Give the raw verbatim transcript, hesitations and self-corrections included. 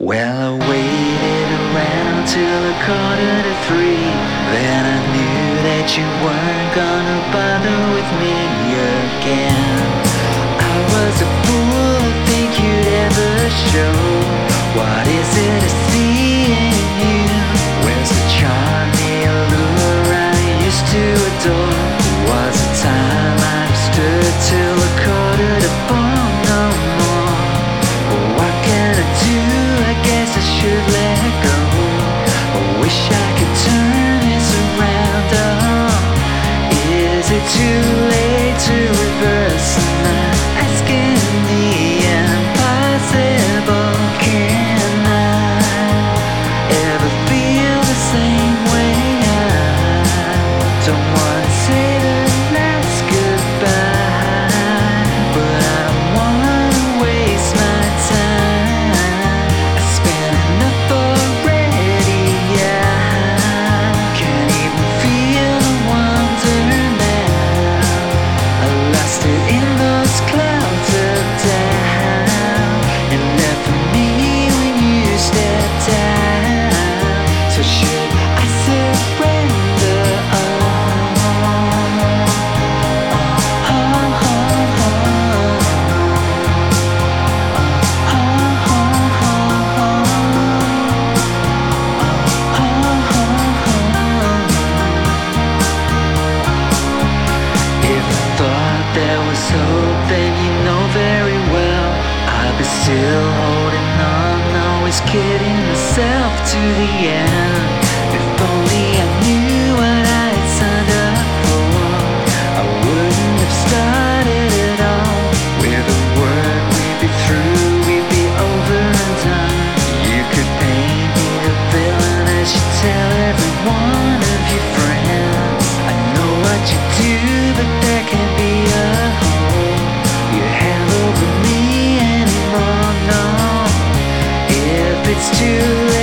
Well, I waited around till a quarter to three. Then I knew that you weren't gonna bother with me again. I was a fool to think you'd ever show. What is it I see in you? Where's the charm, the allure I used to adore? Was a time I stood till a quarter to four, no more. What can I do? I guess I should let go. I wish I could turn this around. Oh, is it too late to reverse? I'm not asking the impossible. Can I ever feel the same way? I don't wanna say the last goodbye, but I don't wanna waste my time. I spent enough already, yeah. Can't even feel the wonder now. I lost it in those clouds of doubt, and left for me when you stepped out. So should I surrender? If I thought there was hope, then you know very well I'd be still holding on, always kidding myself to the end. If only I knew what I had signed up for, I wouldn't have started at all. With a word, we'd be through, we'd be over and done. You could paint me the villain as you tell every one of your friends. I know what you do, but there can be a hole. You have over me anymore, no. If it's too late